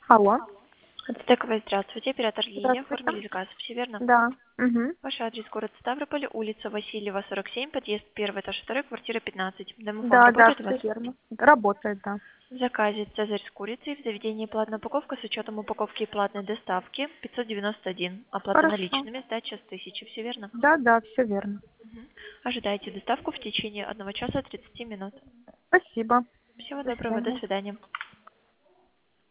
Алло. Стековая, здравствуйте. Оператор Евгения. Здравствуйте. Оформили заказ. Все верно? Да. Угу. Ваш адрес город Ставрополь, улица Васильева, 47, подъезд 1, этаж 2, квартира 15. Домофон Да, да, работает у вас? все верно. Работает, да. В заказе цезарь с курицей, в заведении платная упаковка с учетом упаковки и платной доставки 591. Оплата Хорошо. наличными, сдача с 1000. Все верно? Да, да, все верно. Ожидайте доставку в течение 1 часа 30 минут. Спасибо. Всего До доброго. До свидания. свидания.